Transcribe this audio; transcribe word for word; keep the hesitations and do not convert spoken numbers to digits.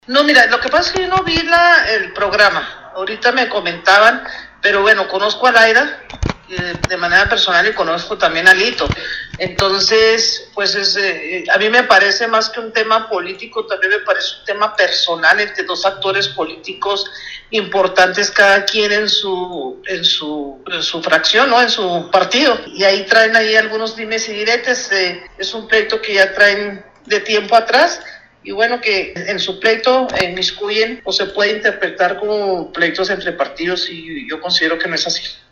No, mira, lo que pasa es que yo no vi la, el programa. Ahorita me comentaban, pero bueno, conozco a Laida eh, de manera personal y conozco también a Lito. Entonces, pues es, eh, a mí me parece más que un tema político, también me parece un tema personal entre dos actores políticos importantes, cada quien en su, en su, en su fracción, ¿no? En su partido. Y ahí traen ahí algunos dimes y diretes. Eh, es un pleito que ya traen de tiempo atrás. Y bueno, que en su pleito inmiscuyen o se puede interpretar como pleitos entre partidos y yo considero que no es así.